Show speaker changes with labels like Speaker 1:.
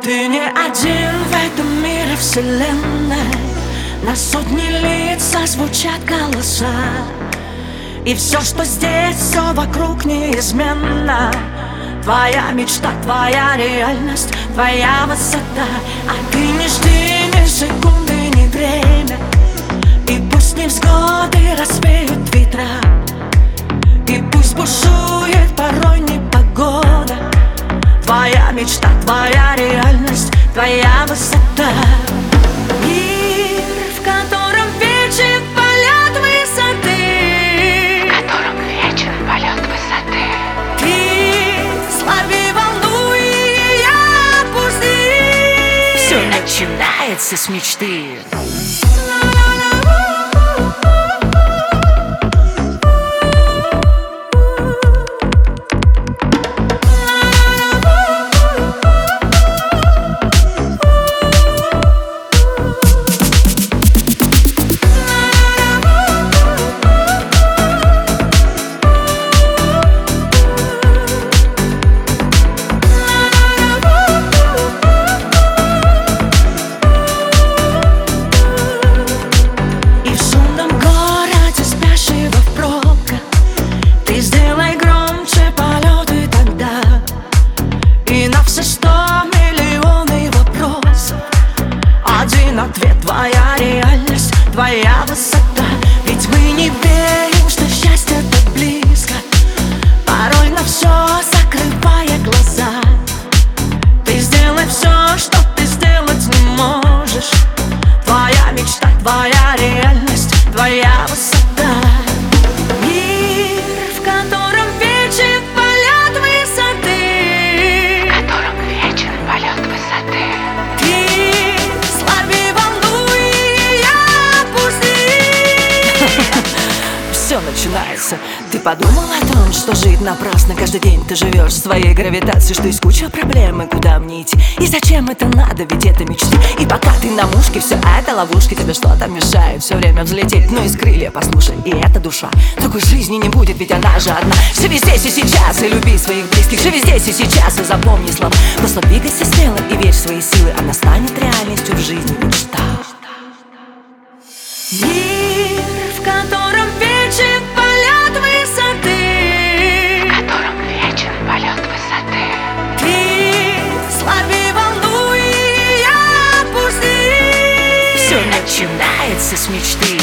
Speaker 1: Ты не один в этом мире вселенной. На сотни лиц звучат голоса, и все, что здесь, все вокруг неизменно. Твоя мечта, твоя реальность, твоя высота. А ты не жди ни секунды, ни время. И пусть невзгоды развеют ветра, и пусть бушует порой непогода. Твоя мечта, твоя реальность, твоя высота. Мир, в котором вечен полет высоты,
Speaker 2: в котором вечен полет высоты.
Speaker 1: Ты слави волну и я пусти.
Speaker 2: Все начинается с мечты.
Speaker 1: Ответ, твоя реальность, твоя высота. Ведь мы не верим, что счастье так близко, порой на все закрывая глаза. Ты сделай все, что ты сделать не можешь. Твоя мечта, твоя реальность, твоя высота. Мир, в котором вечен полет высоты,
Speaker 2: в котором вечен полет высоты.
Speaker 1: Все начинается. Ты подумал о том, что жить напрасно? Каждый день ты живешь в своей гравитации, что есть куча проблем, и куда мне идти? И зачем это надо, ведь это мечты. И пока ты на мушке, все это ловушки. Тебе что-то мешает все время взлететь, ну из крылья послушай, и это душа. Другой жизни не будет, ведь она же одна. Живи здесь и сейчас, и люби своих близких. Живи здесь и сейчас, и запомни слова. Просто двигайся смело и верь в свои силы. Она станет реальностью в жизни мечта. Мир, в котором вечен полет высоты,
Speaker 2: в котором вечен полет высоты.
Speaker 1: Ты слави волну и я пусти.
Speaker 2: Все начинается с мечты.